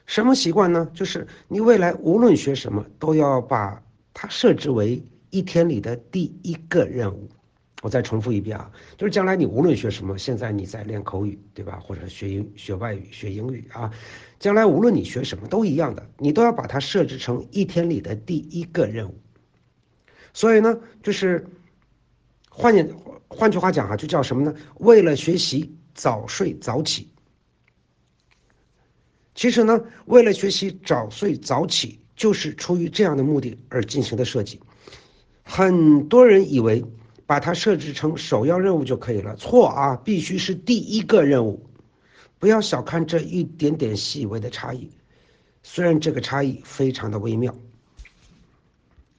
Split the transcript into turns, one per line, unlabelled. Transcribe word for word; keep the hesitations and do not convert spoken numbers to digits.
什么习惯呢？就是你未来无论学什么，都要把它设置为一天里的第一个任务。我再重复一遍啊，就是将来你无论学什么，现在你在练口语，对吧？或者学英、学外语、学英语啊，将来无论你学什么都一样的，你都要把它设置成一天里的第一个任务。所以呢，就是换言换句话讲啊，就叫什么呢？为了学习，早睡早起。其实呢，为了学习早睡早起，就是出于这样的目的而进行的设计。很多人以为把它设置成首要任务就可以了，错啊，必须是第一个任务。不要小看这一点点细微的差异，虽然这个差异非常的微妙。